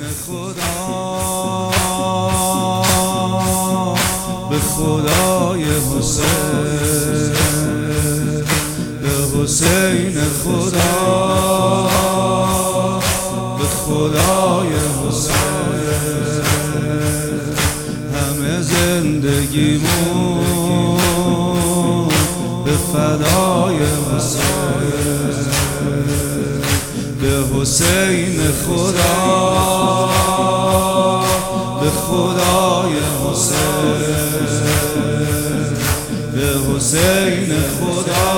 خدا، به خدای حسین، به حسین خدا، به خدای حسین. همه زندگیمون به فدای حسین، به حسین خدا، به خدای حسین، به حسین خدا،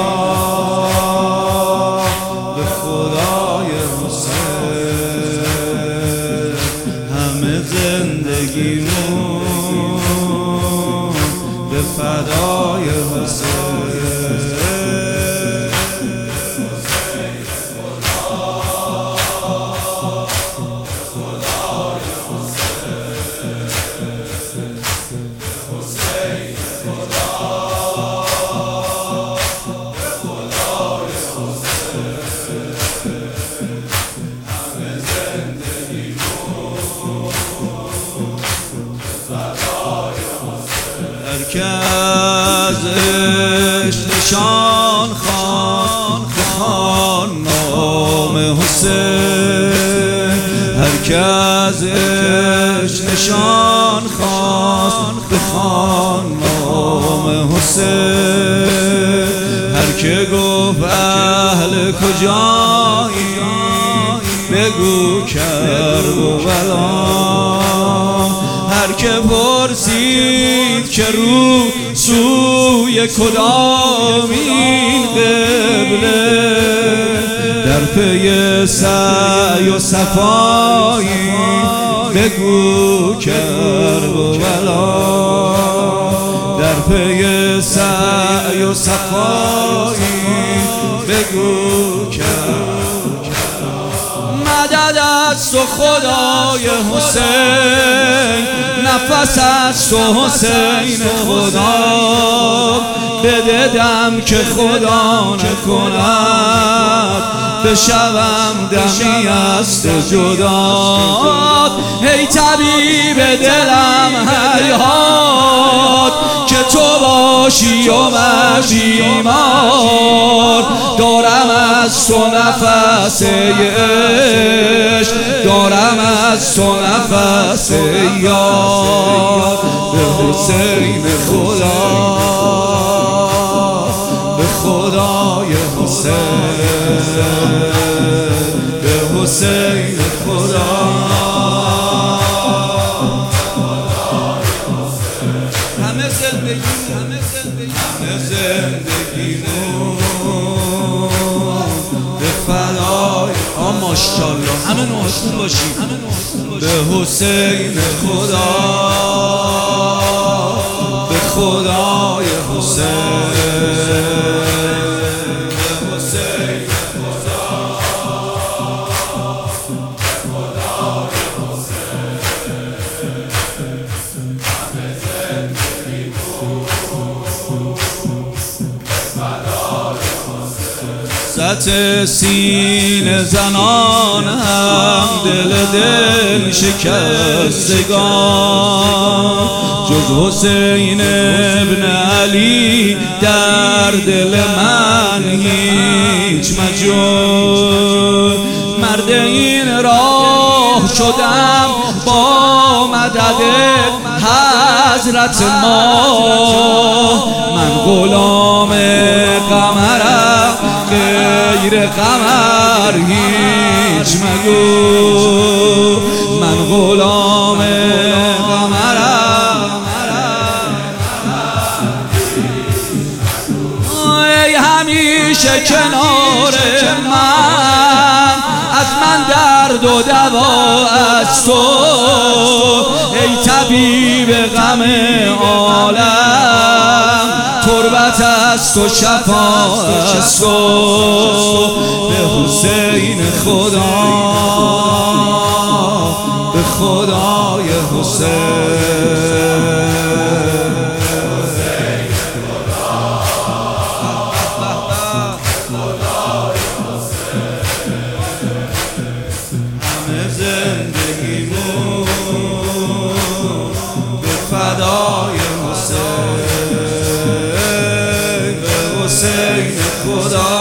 به خدای حسین. همه زندگیمون به فدای حسین. هرکه از عشق نشان خوان نام حسین، هرکه از عشق نشان خوان نام حسین. هرکه گفت اهل کجایی بگو کربلا، هر که پرسید که رو سوی کدامین قبله، در پی سعی و صفایی بگو کربلا، در پی سعی و صفایی بگو کربلا. مدد از تو خدای حسین، نفس از تو حسین خدا، بده دم که خدا نکند بشوم دمی از تو جدا. ای طبیب دلم هیهات که تو باشی و من بیمار، دارم از تو نفس عشق، دارم از تو نفس یار. به حسین خدا، به خدای حسین، به حسین خدا، همه زندگیمون به فدای ماشاءالله همه نوشتون باشید، به حسین خدا، به خدای حسین. ست سینه زنان هم دل شکستگان، جز حسین ابن علی در دل من هیچ مجال. مرد این راه شدم با مدد حضرت ما، من غلام قمرم غیر قمر هیچ مگو، من غلام قمرم. ای همیشه کنار من، از من درد و دوا از تو، ای طبیب غم عالم، تربت از تو شفا از تو. به حسین خدا، به خدای حسین، همه زندگیمون خدا